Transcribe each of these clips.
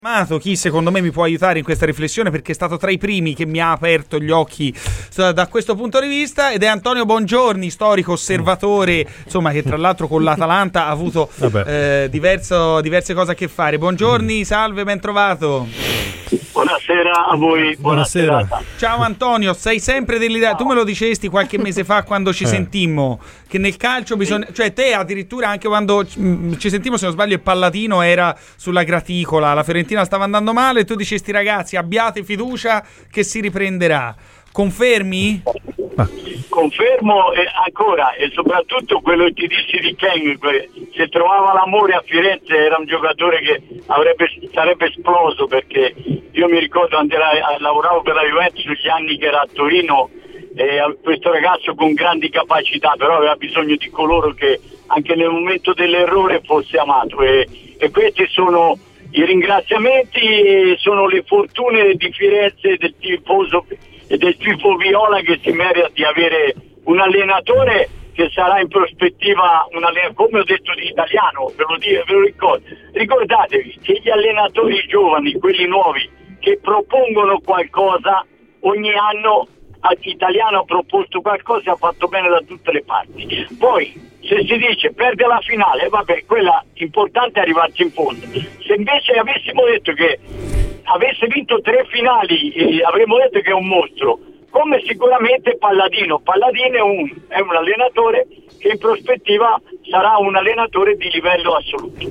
Chi secondo me mi può aiutare in questa riflessione, perché è stato tra i primi che mi ha aperto gli occhi da questo punto di vista, ed è Antonio Bongiorni, storico, osservatore, insomma, che tra l'altro con l'Atalanta ha avuto diverse cose a che fare. Bongiorni, salve, ben trovato. Buonasera a voi. Buonasera. Ciao Antonio, sei sempre dell'idea, tu me lo dicesti qualche mese fa quando ci sentimmo, che nel calcio bisogna, cioè te addirittura anche quando ci sentimmo, se non sbaglio, il Palladino era sulla graticola, la Fiorentina stava andando male, tu dicesti ragazzi abbiate fiducia che si riprenderà. Confermi? Confermo ancora, e soprattutto quello che ti dissi di Ken, se trovava l'amore a Firenze era un giocatore che sarebbe esploso, perché io mi ricordo lavoravo per la Juventus negli anni che era a Torino, questo ragazzo con grandi capacità, però aveva bisogno di coloro che anche nel momento dell'errore fosse amato, e questi sono i ringraziamenti, sono le fortune di Firenze, del tifoso e del tifo viola, che si merita di avere un allenatore che sarà in prospettiva come ho detto di Italiano, ve lo ricordo. Ricordatevi che gli allenatori giovani, quelli nuovi, che propongono qualcosa, ogni anno Italiano ha proposto qualcosa e ha fatto bene da tutte le parti. Poi se si dice perde la finale, vabbè, quella importante è arrivarci in fondo. Se invece avessimo detto che avesse vinto 3 finali, avremmo detto che è un mostro, come sicuramente Palladino è un allenatore che in prospettiva sarà un allenatore di livello assoluto.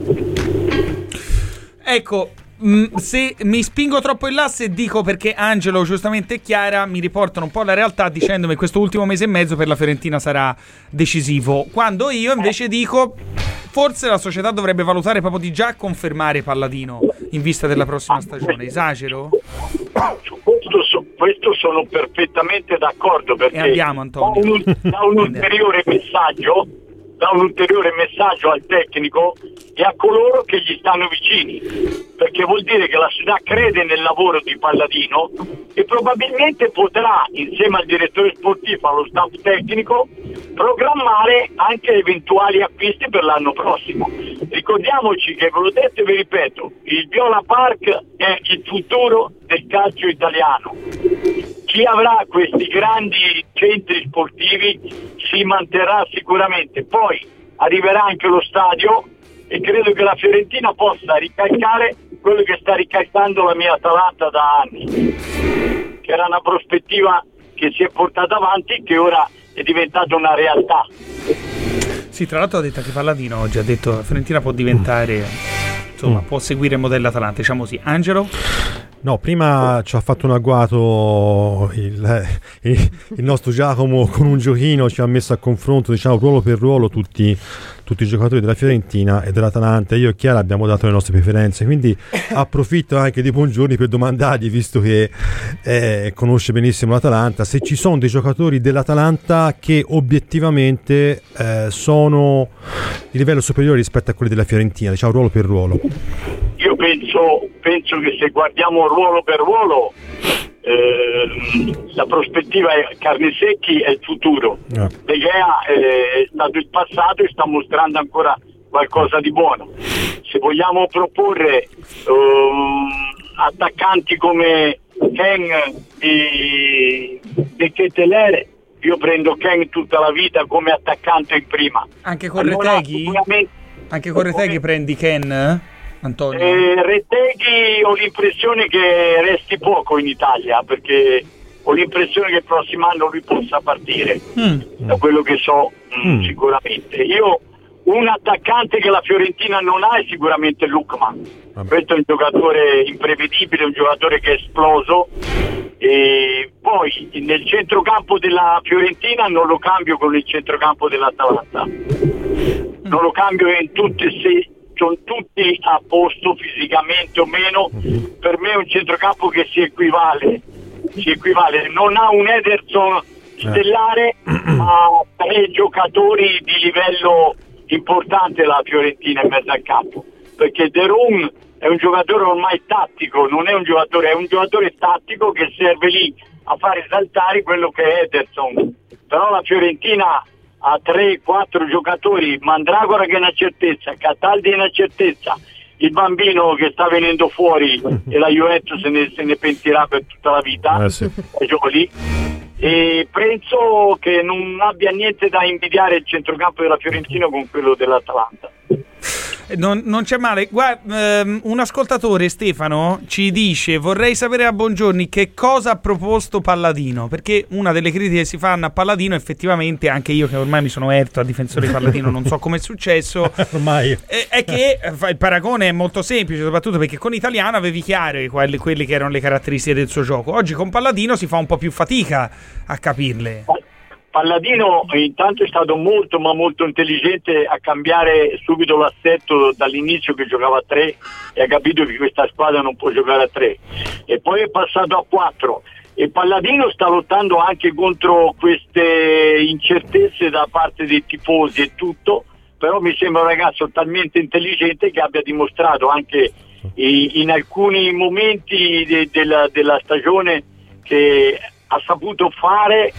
Ecco, se mi spingo troppo in là, se dico, perché Angelo giustamente e Chiara mi riportano un po' la realtà dicendomi che questo ultimo mese e mezzo per la Fiorentina sarà decisivo, quando io invece dico forse la società dovrebbe valutare proprio di già confermare Palladino in vista della prossima stagione. Esagero? Su questo sono perfettamente d'accordo, perché andiamo, Antonio. dà un ulteriore messaggio al tecnico e a coloro che gli stanno vicini, perché vuol dire che la società crede nel lavoro di Palladino e probabilmente potrà, insieme al direttore sportivo, allo staff tecnico, programmare anche eventuali acquisti per l'anno prossimo. Ricordiamoci che, ve l'ho detto e vi ripeto, il Viola Park è il futuro del calcio italiano. Chi avrà questi grandi centri sportivi si manterrà sicuramente. Poi arriverà anche lo stadio e credo che la Fiorentina possa ricalcare quello che sta ricalcando la mia Atalanta da anni, che era una prospettiva che si è portata avanti e che ora è diventata una realtà. Sì, tra l'altro ha detto che Palladino oggi ha detto che la Fiorentina può diventare, insomma, può seguire il modello Atalanta, diciamo così. Angelo? No, prima ci ha fatto un agguato il nostro Giacomo con un giochino, ci ha messo a confronto, diciamo, ruolo per ruolo tutti i giocatori della Fiorentina e dell'Atalanta. Io e Chiara abbiamo dato le nostre preferenze, quindi approfitto anche di Bongiorni per domandargli, visto che conosce benissimo l'Atalanta, se ci sono dei giocatori dell'Atalanta che obiettivamente sono di livello superiore rispetto a quelli della Fiorentina, diciamo ruolo per ruolo. Io penso che se guardiamo ruolo per ruolo, la prospettiva è Carnesecchi è il futuro. De Gea è stato il passato e sta mostrando ancora qualcosa di buono. Se vogliamo proporre attaccanti come Ken e Ketelaere, io prendo Ken tutta la vita come attaccante in prima. Anche con Reteghi? Anche con Reteghi prendi Ken? Antonio? Reteghi ho l'impressione che resti poco in Italia, perché ho l'impressione che il prossimo anno lui possa partire, da quello che so sicuramente. Io un attaccante che la Fiorentina non ha è sicuramente Lukman. Questo è un giocatore imprevedibile, un giocatore che è esploso, e poi nel centrocampo della Fiorentina non lo cambio con il centrocampo dell'Atalanta, non lo cambio in tutti, se sono tutti a posto fisicamente o meno. Per me è un centrocampo che si equivale, non ha un Ederson stellare, ma 3 giocatori di livello importante la Fiorentina in mezzo al campo, perché De Roon è un giocatore ormai tattico, non è un giocatore, è un giocatore tattico che serve lì a fare saltare quello che è Ederson. Però la Fiorentina ha 3-4 giocatori, Mandragora che è una certezza, Cataldi è una certezza, il bambino che sta venendo fuori e la Juventus se ne pentirà per tutta la vita, sì. Fagioli, e penso che non abbia niente da invidiare il centrocampo della Fiorentina con quello dell'Atalanta. Non c'è male. Guarda, un ascoltatore, Stefano, ci dice: vorrei sapere a Bongiorni che cosa ha proposto Palladino, perché una delle critiche che si fanno a Palladino, effettivamente, anche io che ormai mi sono erto a difensore di Palladino, non so come è successo, ormai è che il paragone è molto semplice, soprattutto perché con Italiano avevi chiare quelle che erano le caratteristiche del suo gioco. Oggi con Palladino si fa un po' più fatica a capirle. Palladino intanto è stato molto ma molto intelligente a cambiare subito l'assetto dall'inizio, che giocava a 3, e ha capito che questa squadra non può giocare a 3, e poi è passato a 4, e Palladino sta lottando anche contro queste incertezze da parte dei tifosi e tutto, però mi sembra un ragazzo talmente intelligente che abbia dimostrato anche in alcuni momenti della stagione che ha saputo fare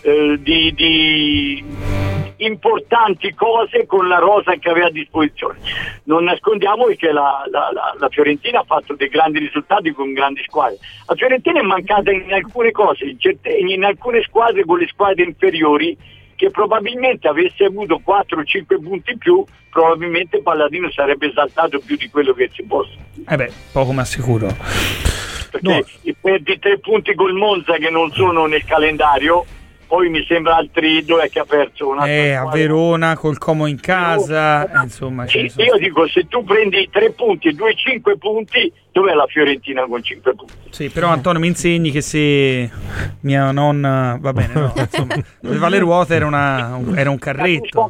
di importanti cose con la rosa che aveva a disposizione. Non nascondiamo che la Fiorentina ha fatto dei grandi risultati con grandi squadre. La Fiorentina è mancata in alcune cose, in alcune squadre, con le squadre inferiori, che probabilmente avesse avuto 4 o 5 punti in più, probabilmente Palladino sarebbe esaltato più di quello che si possa. Poco ma sicuro. Perché perdi 3 punti col Monza che non sono nel calendario, poi mi sembra altri, dove che ha perso a Verona col Como in casa, insomma. Sì, io dico, se tu prendi 3 punti e 2 5 punti, dov'è la Fiorentina con 5 punti? Sì, però Antonio mi insegni che se mia nonna, va bene, no, insomma, aveva le ruote era un carretto.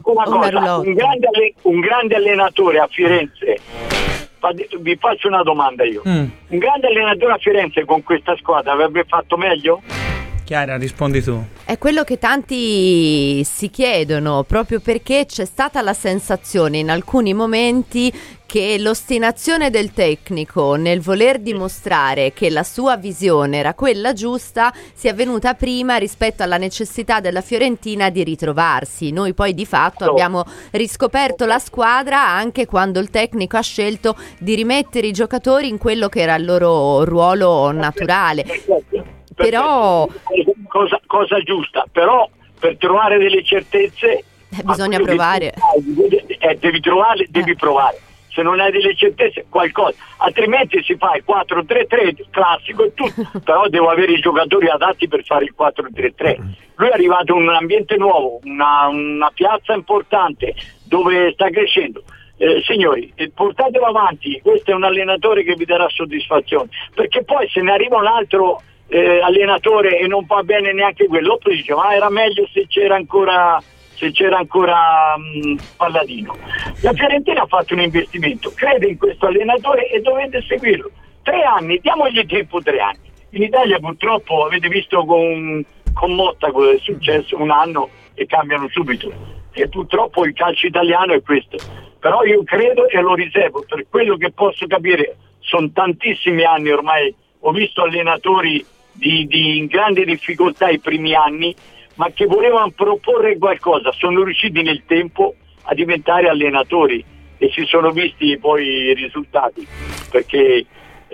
Un grande allenatore a Firenze, vi faccio una domanda io, un grande allenatore a Firenze con questa squadra avrebbe fatto meglio? Chiara, rispondi tu. È quello che tanti si chiedono, proprio perché c'è stata la sensazione in alcuni momenti che l'ostinazione del tecnico nel voler dimostrare che la sua visione era quella giusta sia venuta prima rispetto alla necessità della Fiorentina di ritrovarsi. Noi poi di fatto abbiamo riscoperto la squadra anche quando il tecnico ha scelto di rimettere i giocatori in quello che era il loro ruolo naturale. Però cosa giusta, però per trovare delle certezze bisogna provare. Devi provare. Se non hai delle certezze, qualcosa, altrimenti si fa il 4-3-3 classico e tutto, però devo avere i giocatori adatti per fare il 4-3-3. Lui è arrivato in un ambiente nuovo, una piazza importante dove sta crescendo. Signori, portatelo avanti, questo è un allenatore che vi darà soddisfazione, perché poi se ne arriva un altro allenatore e non va bene neanche quello, poi dice ma era meglio se c'era ancora Palladino. La Fiorentina ha fatto un investimento, crede in questo allenatore e dovete seguirlo. 3 anni, diamogli tempo 3 anni. In Italia purtroppo avete visto con Motta cosa è successo, 1 anno e cambiano subito, e purtroppo il calcio italiano è questo. Però io credo e lo riservo, per quello che posso capire, sono tantissimi anni ormai, ho visto allenatori di grande difficoltà i primi anni, ma che volevano proporre qualcosa, sono riusciti nel tempo a diventare allenatori e si sono visti poi i risultati, perché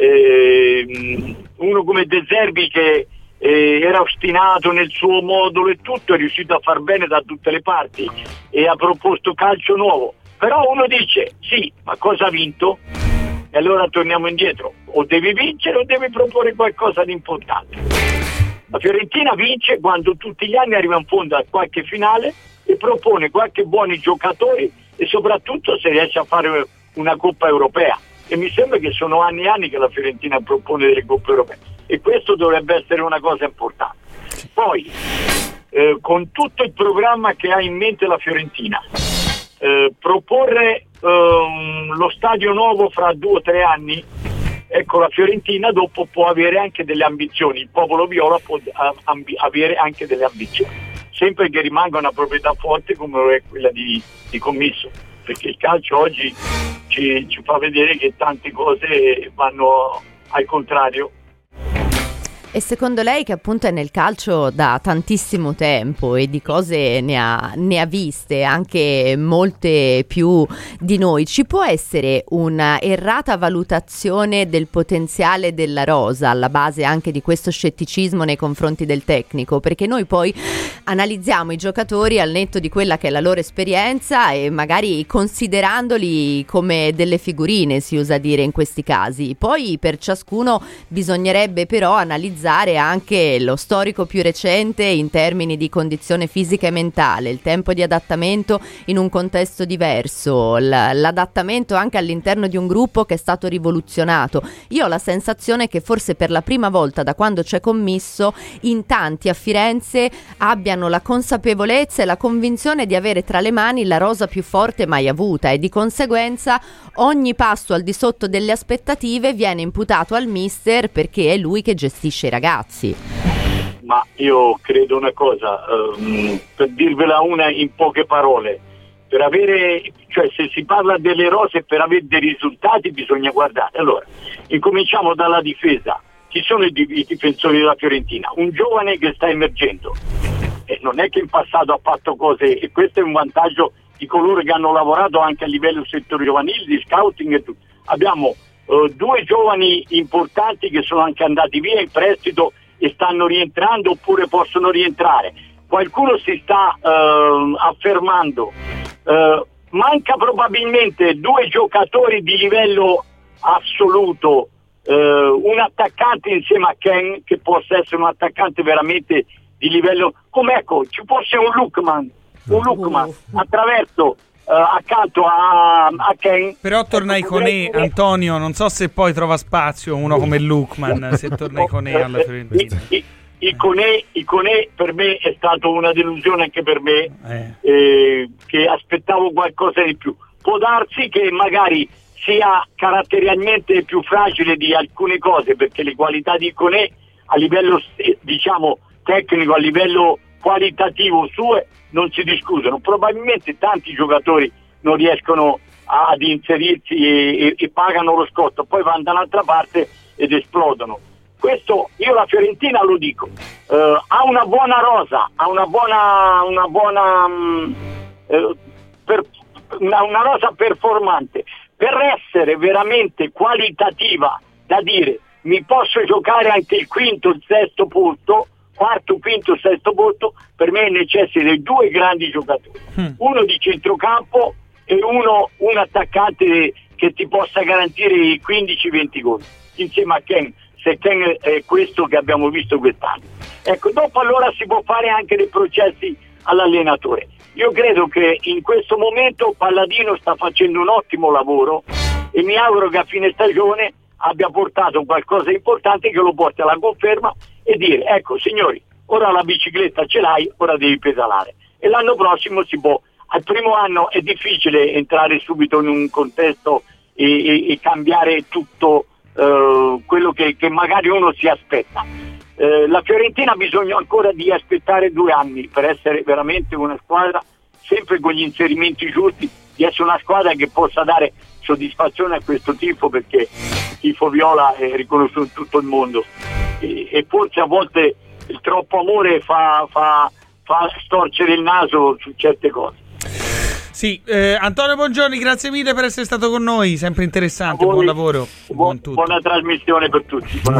uno come De Zerbi che era ostinato nel suo modulo e tutto, è riuscito a far bene da tutte le parti e ha proposto calcio nuovo, però uno dice sì, ma cosa ha vinto? E allora torniamo indietro, o devi vincere o devi proporre qualcosa di importante. La Fiorentina vince quando tutti gli anni arriva in fondo a qualche finale e propone qualche buoni giocatori e soprattutto se riesce a fare una Coppa Europea, e mi sembra che sono anni e anni che la Fiorentina propone delle Coppe Europee e questo dovrebbe essere una cosa importante. Poi con tutto il programma che ha in mente la Fiorentina, proporre lo stadio nuovo fra 2 o 3 anni, ecco, la Fiorentina dopo può avere anche delle ambizioni, il popolo viola può avere anche delle ambizioni, sempre che rimanga una proprietà forte come lo è quella di Commisso, perché il calcio oggi ci fa vedere che tante cose vanno al contrario. E secondo lei, che appunto è nel calcio da tantissimo tempo e di cose ne ha viste anche molte più di noi, ci può essere una errata valutazione del potenziale della rosa alla base anche di questo scetticismo nei confronti del tecnico? Perché noi poi analizziamo i giocatori al netto di quella che è la loro esperienza e magari considerandoli come delle figurine, si usa dire in questi casi. Poi per ciascuno bisognerebbe però analizzare anche lo storico più recente in termini di condizione fisica e mentale, il tempo di adattamento in un contesto diverso, l'adattamento anche all'interno di un gruppo che è stato rivoluzionato. Io ho la sensazione che forse per la prima volta da quando c'è Commisso in tanti a Firenze abbiano la consapevolezza e la convinzione di avere tra le mani la rosa più forte mai avuta e di conseguenza ogni passo al di sotto delle aspettative viene imputato al mister perché è lui che gestisce i ragazzi. Ma io credo una cosa, per dirvela una in poche parole, per avere, cioè se si parla delle rose, per avere dei risultati bisogna guardare. Allora, incominciamo dalla difesa. Chi sono i difensori della Fiorentina? Un giovane che sta emergendo, non è che in passato ha fatto cose, e questo è un vantaggio di coloro che hanno lavorato anche a livello settore giovanile, di scouting e tutto. Abbiamo due giovani importanti che sono anche andati via in prestito e stanno rientrando oppure possono rientrare. Qualcuno si sta affermando. Manca probabilmente due giocatori di livello assoluto, un attaccante insieme a Ken, che possa essere un attaccante veramente di livello, come ecco, ci fosse un Lookman attraverso accanto a Ken. Però torna Iconé, Antonio, non so se poi trova spazio uno come Lookman se torna Iconé alla Fiorentina. Iconé per me è stato una delusione anche per me, che aspettavo qualcosa di più. Può darsi che magari sia caratterialmente più fragile di alcune cose, perché le qualità di Iconé a livello diciamo tecnico, a livello qualitativo sue non si discutono. Probabilmente tanti giocatori non riescono ad inserirsi e pagano lo scotto, poi vanno dall'altra parte ed esplodono. Questo io la Fiorentina lo dico, ha una buona rosa, ha una rosa performante. Per essere veramente qualitativa, da dire mi posso giocare anche il quinto, il sesto posto, quarto, quinto, sesto posto, per me necessita di due grandi giocatori, uno di centrocampo e un attaccante che ti possa garantire i 15-20 gol, insieme a Ken, se Ken è questo che abbiamo visto quest'anno. Ecco, dopo allora si può fare anche dei processi all'allenatore. Io credo che in questo momento Palladino sta facendo un ottimo lavoro e mi auguro che a fine stagione abbia portato qualcosa di importante che lo porti alla conferma e dire: ecco signori, ora la bicicletta ce l'hai, ora devi pedalare. E l'anno prossimo si può. Al primo anno è difficile entrare subito in un contesto e cambiare tutto quello che magari uno si aspetta. La Fiorentina ha bisogno ancora di aspettare 2 anni per essere veramente una squadra, sempre con gli inserimenti giusti, di essere una squadra che possa dare soddisfazione a questo tifo, perché il tifo viola è riconosciuto in tutto il mondo e forse a volte il troppo amore fa storcere il naso su certe cose. Sì, Antonio Bongiorni, grazie mille per essere stato con noi, sempre interessante, buon lavoro. Buona trasmissione per tutti.